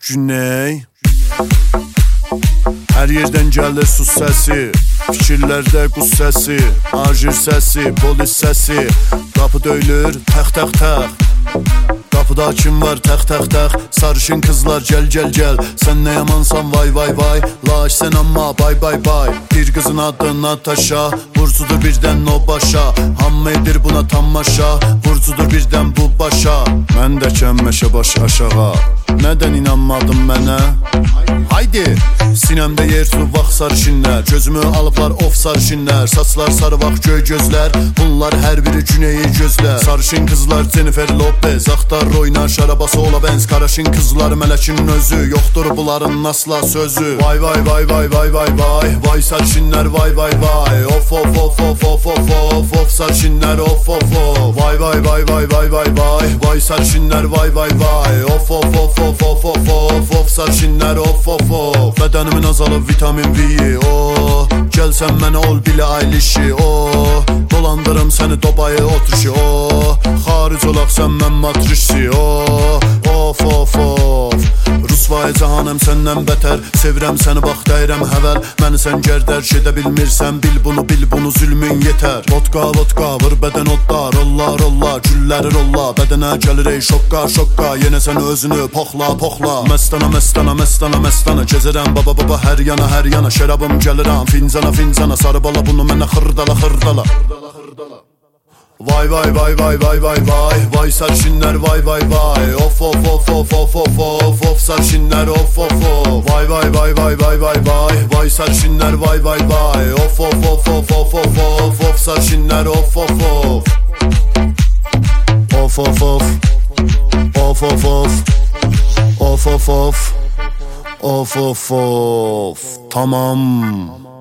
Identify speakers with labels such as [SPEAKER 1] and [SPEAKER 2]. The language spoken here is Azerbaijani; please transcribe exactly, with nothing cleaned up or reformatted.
[SPEAKER 1] Güney. Hər yerdən gəlir sus səsi, fikirlərdə qus səsi, ajir səsi, polis səsi. Qapı döyülür, təx təx təx. Qapıda kim var, təx təx təx. Sarışın qızlar, gəl gəl gəl. Sən nə yamansan, vay vay vay. Laş sən amma, bay bay bay. Bir qızın adı Natasha, burcudur birdən o başa. Hamı edir buna tamaşa, burcudur birdən bu başa. Mən də kəmməşə baş aşağı. Nədən inanmadın mənə? Haydi, sinəmdə yer tutub vaxt sarışınlar. Gözümü alıblar of sarışınlar. Saçlar sarı vaxt göy gözlər. Bunlar hər biri Güneyi gözlər. Sarışın qızlar Jennifer Lopez, axtar oynar şarabası ola benz. Qaraşın qızlar mələkin özü, yoxdur bunların asla sözü. Vay vay vay vay vay vay vay. Vay sarışınlar vay vay vay. Of of of of of of of of sarışınlar of of of. Vay vay vay vay vay vay vay. Vay sarışınlar vay vay vay. Of of of of of of of of sarışınlar of of of. Bədənimin azalıb vitamin V-yi, oh. Gəlsən mənə ol Billie Eilish'i, oh. Dolandırım səni Dubai oturuşu, oh. Xaric olaq sən mən matrişsi, oh. Of of of. Rusvay cahanım səndən bətər. Sevirəm səni bax dəyirəm həvəl. Məni sən gərdərş edə bilmirsən. Bil bunu bil bunu zülmün yetər. Vodka vodka vır bədən odda. Rolla rolla gülləri rolla. Bədənə gəlir ey şokka şokka. Yenə sən özünü poxla poxla. Məstana məstana məstana məstana. Gezərəm baba baba hər yana hər yana. Şərabım gəlirəm fincana fincana. Sarı bala bunu mənə xırdala xırdala. Vay vay vay vay vay vay vay. Vay sarışınlar vay vay vay. Of of of of of of of of sarışınlar of of of. Vay vay vay vay vay vay vay. Vay sarışınlar vay vay vay. Of of of of of of of of sarışınlar of of of. Of of of. Of of of. Of of of. Of of of. Tamam.